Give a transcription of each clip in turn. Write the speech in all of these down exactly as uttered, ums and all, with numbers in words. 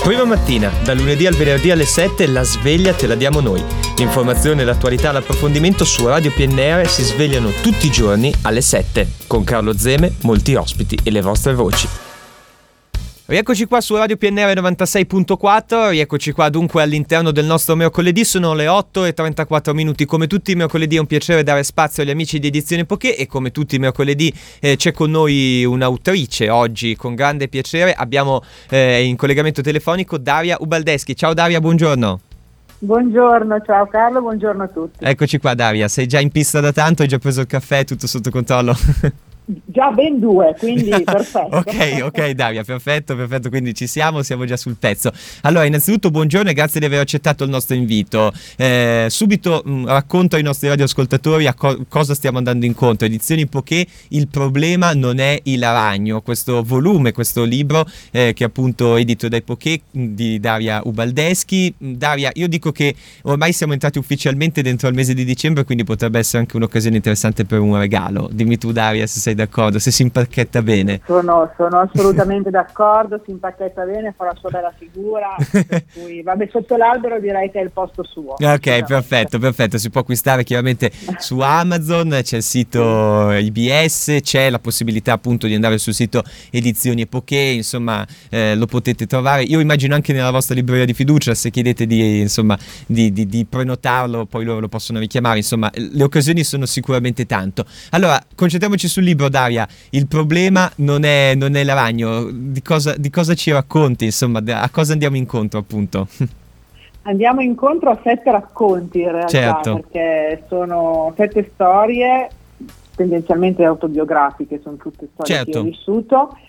Prima mattina, da lunedì al venerdì alle sette, la sveglia te la diamo noi. L'informazione, l'attualità, l'approfondimento su Radio P N R si svegliano tutti i giorni alle sette. Con Carlo Zeme, molti ospiti e le vostre voci. Rieccoci qua su Radio P N R novantasei virgola quattro, rieccoci qua dunque all'interno del nostro mercoledì, sono le otto e trentaquattro minuti. Come tutti i mercoledì è un piacere dare spazio agli amici di Edizione Poké e come tutti i mercoledì eh, c'è con noi un'autrice. Oggi con grande piacere abbiamo eh, in collegamento telefonico Daria Ubaldeschi. Ciao Daria, buongiorno. Buongiorno, ciao Carlo, buongiorno a tutti. Eccoci qua Daria, sei già in pista da tanto, hai già preso il caffè, tutto sotto controllo? Già ben due, quindi perfetto. ok, ok Daria, perfetto, perfetto, quindi ci siamo, siamo già sul pezzo. Allora, innanzitutto buongiorno e grazie di aver accettato il nostro invito. Eh, subito mh, racconto ai nostri radioascoltatori a co- cosa stiamo andando incontro. Edizioni Poké, il problema non è il ragno, questo volume, questo libro eh, che è appunto edito dai Poké di Daria Ubaldeschi. Daria, io dico che ormai siamo entrati ufficialmente dentro al mese di dicembre, quindi potrebbe essere anche un'occasione interessante per un regalo. Dimmi tu Daria se sei d'accordo, se si impacchetta bene. Sono, sono assolutamente d'accordo, si impacchetta bene, fa la sua bella figura, per cui vabbè, sotto l'albero direi che è il posto suo. Ok, perfetto, perfetto, si può acquistare chiaramente su Amazon, c'è il sito I B S, c'è la possibilità appunto di andare sul sito Edizioni Poké, insomma eh, lo potete trovare, io immagino anche nella vostra libreria di fiducia, se chiedete di, insomma, di, di, di prenotarlo poi loro lo possono richiamare, insomma le occasioni sono sicuramente tanto. Allora, concentriamoci sul libro Daria, il problema non è, non è il ragno, di cosa, di cosa ci racconti, insomma, a cosa andiamo incontro appunto? Andiamo incontro a sette racconti in realtà, certo. Perché sono sette storie tendenzialmente autobiografiche, sono tutte storie certo. che ho vissuto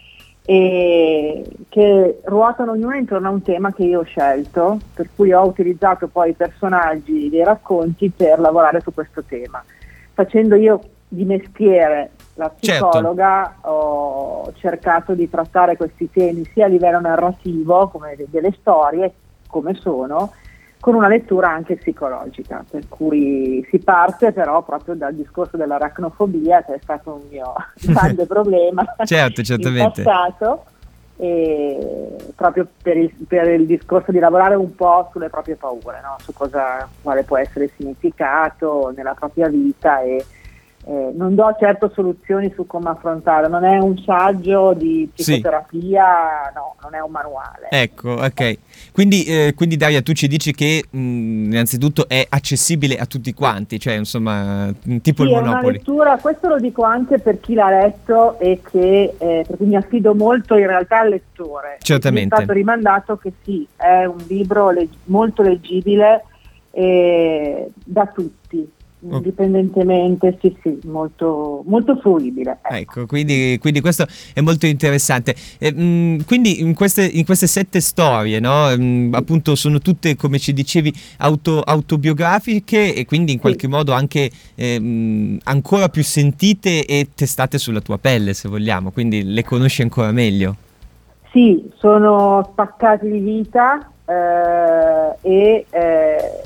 e che ruotano ognuna intorno a un tema che io ho scelto, per cui ho utilizzato poi i personaggi dei racconti per lavorare su questo tema. Facendo io di mestiere la psicologa, certo. Ho cercato di trattare questi temi sia a livello narrativo, come delle storie, come sono, con una lettura anche psicologica, per cui si parte però proprio dal discorso dell'aracnofobia, che è stato un mio grande problema certo, certamente. in passato, e proprio per il, per il discorso di lavorare un po' sulle proprie paure, no? Su cosa, quale può essere il significato nella propria vita e Eh, non do certo soluzioni su come affrontare, non è un saggio di psicoterapia, sì. No, non è un manuale. Ecco, ok. Quindi, eh, quindi Daria, tu ci dici che mh, innanzitutto è accessibile a tutti quanti, cioè insomma tipo sì, il Monopoli. È una lettura, questo lo dico anche per chi l'ha letto e che eh, per cui mi affido molto in realtà al lettore. Certamente. Mi è stato rimandato che sì, è un libro leg- molto leggibile eh, da tutti. Indipendentemente, sì sì, molto, molto fruibile. Ecco, ecco quindi, quindi questo è molto interessante. E, mh, quindi in queste, in queste sette storie, no, mh, appunto sono tutte, come ci dicevi, auto, autobiografiche e quindi in qualche sì. modo anche eh, mh, ancora più sentite e testate sulla tua pelle, se vogliamo, quindi le conosci ancora meglio. Sì, sono spaccati di vita eh, e eh,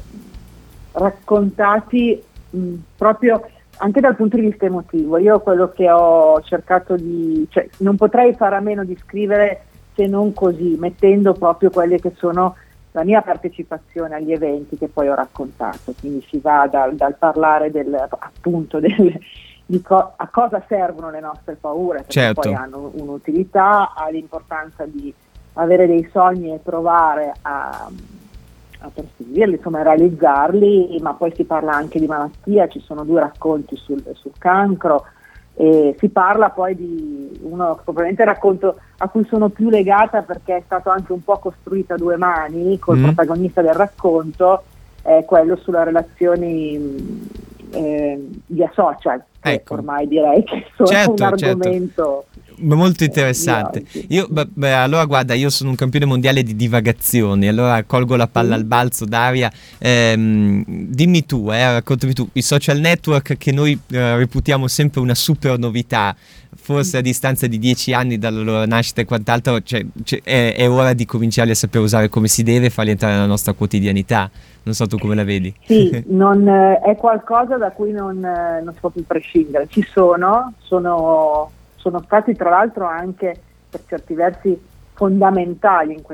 raccontati mh, proprio anche dal punto di vista emotivo. Io quello che ho cercato di, cioè non potrei fare a meno di scrivere se non così, mettendo proprio quelle che sono la mia partecipazione agli eventi che poi ho raccontato, quindi si va dal, dal parlare del, appunto del, di co- a cosa servono le nostre paure, perché certo. poi hanno un'utilità, all'importanza di avere dei sogni e provare a a perseguirli, insomma a realizzarli, ma poi si parla anche di malattia, ci sono due racconti sul, sul cancro e si parla poi di uno, probabilmente racconto a cui sono più legata perché è stato anche un po' costruito a due mani col mm. protagonista del racconto, è quello sulle relazioni eh, via social, ecco. che ormai direi che sono certo, un argomento certo. Molto interessante. Io, beh, allora guarda, io sono un campione mondiale di divagazioni, allora colgo la palla mm. al balzo, Daria. Ehm, dimmi tu, eh, raccontami tu, i social network che noi eh, reputiamo sempre una super novità, forse a distanza di dieci anni dalla loro nascita e quant'altro, cioè, cioè, è, è ora di cominciare a sapere usare come si deve e farli entrare nella nostra quotidianità. Non so tu come la vedi. Sì, non, eh, è qualcosa da cui non, eh, non si può più prescindere. Ci sono, sono sono stati tra l'altro anche per certi versi fondamentali in questi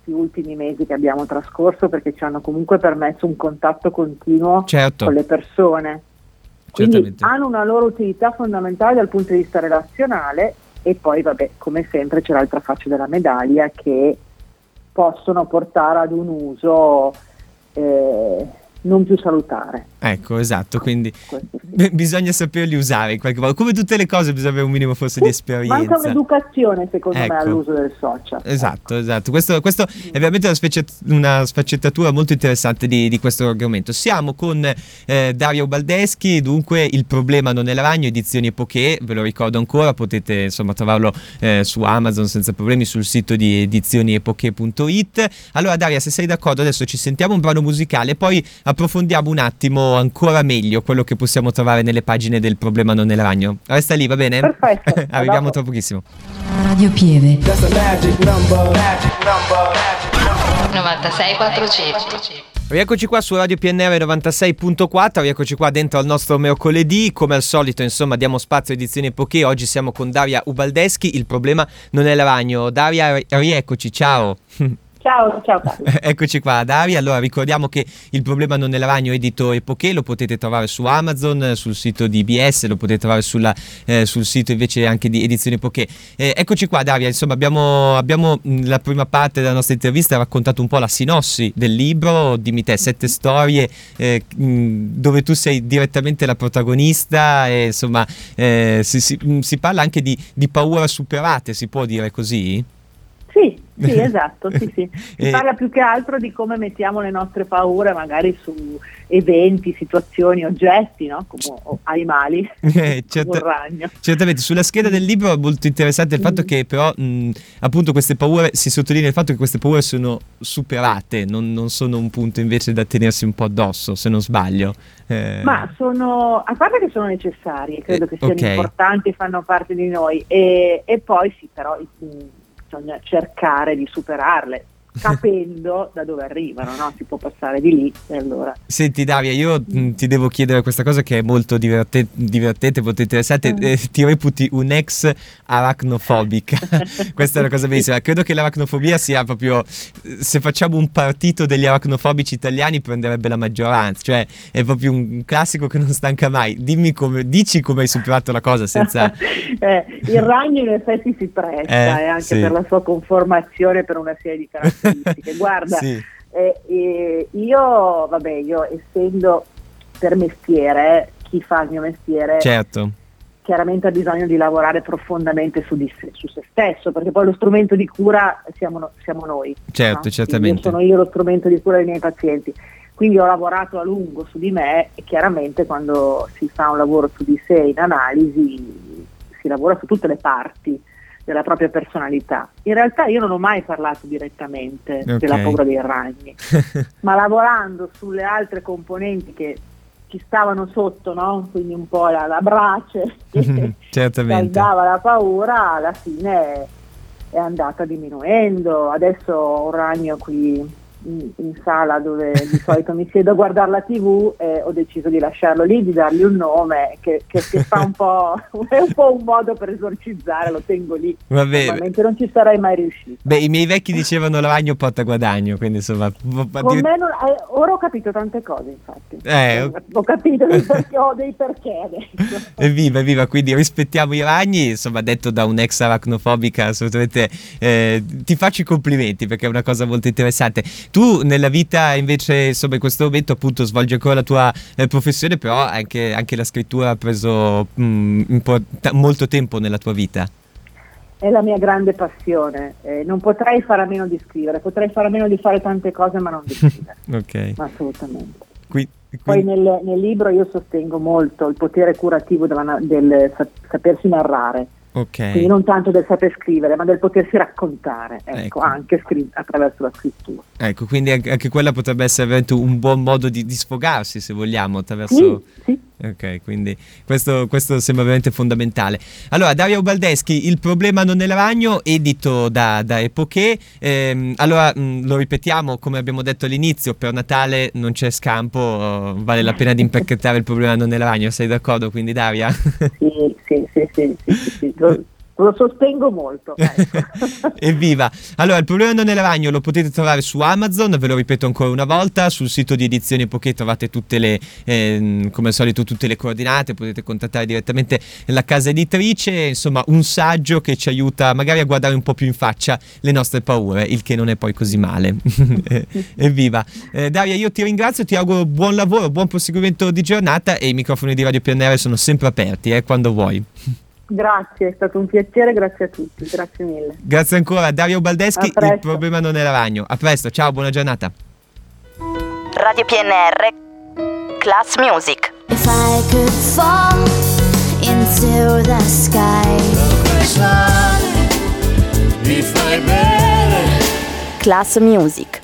questi ultimi mesi che abbiamo trascorso, perché ci hanno comunque permesso un contatto continuo certo. con le persone. Quindi Certamente. hanno una loro utilità fondamentale dal punto di vista relazionale, e poi vabbè, come sempre c'è l'altra faccia della medaglia, che possono portare ad un uso eh, non più salutare. Ecco, esatto, quindi Questo sì. b- bisogna saperli usare in qualche modo. Come tutte le cose bisogna avere un minimo forse di esperienza. Manca un'educazione, secondo Ecco. me, all'uso del social. Esatto, esatto. Questo, questo è veramente una, specie, una sfaccettatura molto interessante di, di questo argomento. Siamo con eh, Daria Ubaldeschi, dunque Il problema non è il ragno, edizioni Epoché, ve lo ricordo ancora, potete insomma trovarlo eh, su Amazon senza problemi, sul sito di edizioni epoché punto it. Allora Daria, se sei d'accordo, adesso ci sentiamo un brano musicale e poi approfondiamo un attimo ancora meglio quello che possiamo trovare nelle pagine del problema non è il ragno. Resta lì, va bene? Perfetto. Arriviamo tra pochissimo. Radio Pieve novantasei quattrocento. Rieccoci qua su Radio P N R novantasei virgola quattro, rieccoci qua dentro al nostro mercoledì, come al solito insomma diamo spazio a edizioni Epoché. Oggi siamo con Daria Ubaldeschi, Il problema non è il ragno. Daria, rieccoci, ciao. Ciao, ciao Carlo. Eccoci qua Daria, allora ricordiamo che Il problema non è il ragno edito Epoché lo potete trovare su Amazon, sul sito di I B S, lo potete trovare sulla, eh, sul sito invece anche di Edizioni Epoché. Eh, eccoci qua Daria, insomma abbiamo, abbiamo mh, la prima parte della nostra intervista ha raccontato un po' la sinossi del libro, dimmi te, sette storie eh, mh, dove tu sei direttamente la protagonista e insomma eh, si, si, mh, si parla anche di, di paure superate, si può dire così? Sì, sì, esatto, sì, sì. Si E- parla più che altro di come mettiamo le nostre paure magari su eventi, situazioni, oggetti, no? Come o- animali, Eh, come certo- un ragno. Certamente, sulla scheda del libro è molto interessante il fatto Mm. che però mh, appunto queste paure, si sottolinea il fatto che queste paure sono superate, non, non sono un punto invece da tenersi un po' addosso, se non sbaglio. Eh, Ma sono, a parte che sono necessarie, credo Eh, che siano ok. importanti, fanno parte di noi, e, e poi sì, però mh, bisogna cercare di superarle, capendo da dove arrivano, no? Si può passare di lì e allora... Senti Daria, io mh, ti devo chiedere questa cosa che è molto divertente, divertente molto interessante. Mm. Eh, ti reputi un'ex arachnofobica? Questa è una cosa bellissima. Credo che l'arachnofobia sia proprio, se facciamo un partito degli arachnofobici italiani prenderebbe la maggioranza, cioè è proprio un classico che non stanca mai. Dimmi come, dici come hai superato la cosa senza... eh, il ragno in effetti si presta, Eh, eh, anche sì. per la sua conformazione, per una serie di caratteristiche. Guarda, Sì. eh, eh, io, vabbè, io essendo per mestiere, chi fa il mio mestiere Certo, chiaramente ha bisogno di lavorare profondamente su, di se, su se stesso, perché poi lo strumento di cura siamo, no- siamo noi. certo, no? certamente. Quindi io sono io lo strumento di cura dei miei pazienti. Quindi ho lavorato a lungo su di me e chiaramente quando si fa un lavoro su di sé in analisi si lavora su tutte le parti della propria personalità. In realtà io non ho mai parlato direttamente Ok. della paura dei ragni, ma lavorando sulle altre componenti che ci stavano sotto, no? Quindi un po' la, la brace che Certamente. scaldava la paura, alla fine è andata diminuendo. Adesso ho un ragno qui in, in sala dove di solito mi siedo a guardare la tivù e ho deciso di lasciarlo lì, di dargli un nome che, che, che fa un po', è un po' un modo per esorcizzare, lo tengo lì. Vabbè, Normalmente non ci sarei mai riuscito. beh, i miei vecchi dicevano la ragno porta guadagno, quindi insomma... v- Con addir- me non- eh, ora ho capito tante cose, infatti. Eh, ok. Ho capito dei perché, ho dei perché adesso. Evviva, evviva, quindi rispettiamo i ragni, insomma detto da un'ex arachnofobica, assolutamente eh, ti faccio i complimenti perché è una cosa molto interessante. Tu nella vita invece, insomma in questo momento appunto svolgi ancora la tua eh, professione, però anche, anche la scrittura ha preso mh, un po' t- molto tempo nella tua vita. È la mia grande passione, eh, non potrei fare a meno di scrivere, potrei fare a meno di fare tante cose ma non di scrivere, Ok. ma assolutamente. Qui- Poi quindi- nel, nel libro io sostengo molto il potere curativo della na- del sa- sapersi narrare, ok. quindi non tanto del saper scrivere ma del potersi raccontare, ecco, Ecco. anche scri- attraverso la scrittura. Ecco, quindi anche, anche quella potrebbe essere veramente un buon modo di, di sfogarsi, se vogliamo, attraverso... Sì, sì. Ok, quindi questo, questo sembra veramente fondamentale. Allora, Daria Ubaldeschi, Il problema non è il ragno, edito da, da Epoché. Ehm, allora, mh, lo ripetiamo, come abbiamo detto all'inizio, per Natale non c'è scampo, oh, vale la pena di impacchettare Il problema non è il ragno, sei d'accordo quindi Daria? Sì, sì, sì, sì, sì, sì, sì. Lo- Lo sostengo molto. Ecco. Evviva! Allora, il problema non è il ragno, lo potete trovare su Amazon, ve lo ripeto ancora una volta, sul sito di Edizioni Epoché trovate tutte le, eh, come al solito, tutte le coordinate, potete contattare direttamente la casa editrice, insomma un saggio che ci aiuta magari a guardare un po' più in faccia le nostre paure, il che non è poi così male. Evviva! Eh, Daria, io ti ringrazio, ti auguro buon lavoro, buon proseguimento di giornata e i microfoni di Radio P N R sono sempre aperti, eh, quando vuoi. Grazie, è stato un piacere, grazie a tutti, grazie mille. Grazie ancora, Dario Baldeschi, il problema non era ragno. A presto, ciao, buona giornata. Radio P N R, Class Music. If I could fall into the sky, Class Music.